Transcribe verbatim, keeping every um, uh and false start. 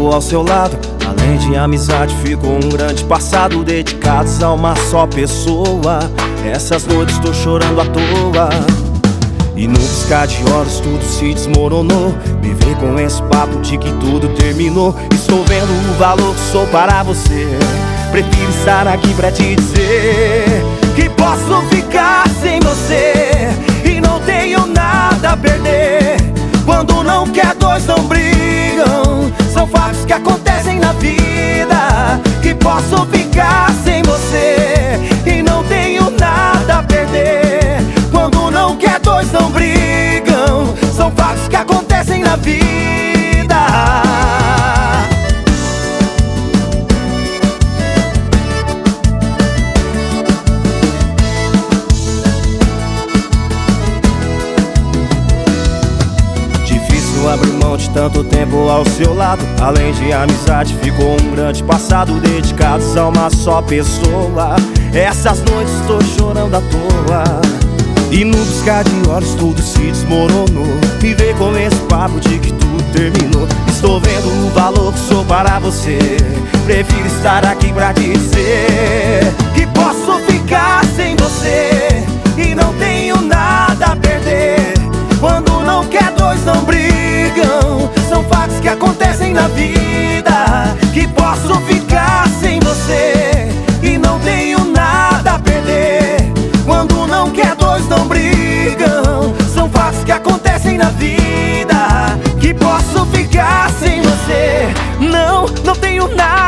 tempo ao seu lado, além de amizade, ficou um grande passado, dedicados a uma só pessoa. Essas noites tô chorando à toa, e no piscar de olhos tudo se desmoronou. Me vem com esse papo de que tudo terminou. Estou vendo o valor que sou para você. Prefiro estar aqui pra te dizer que posso ficar sem você e não tenho nada a perder. Quando não quer, dois não brigam. São fatos que acontecem na vida. Que posso ficar sem você e não tenho nada a perder. Quando não quer, dois não brigam. São fatos que acontecem na vida. Abrir mão de tanto tempo ao seu lado, além de amizade, ficou um grande passado, dedicados a uma só pessoa. Essas noites estou chorando à toa, e no piscar de olhos tudo se desmoronou. Me veio com esse papo de que tudo terminou. Estou vendo o valor que sou para você. Prefiro estar aqui pra te dizer que posso ficar sem você e não tenho nada a perder. Quando não quer, dois não brigam. São fatos que acontecem na vida. Que posso ficar sem você e não tenho nada a perder. Quando não quer, dois não brigam. São fatos que acontecem na vida. Que posso ficar sem você. Não, não tenho nada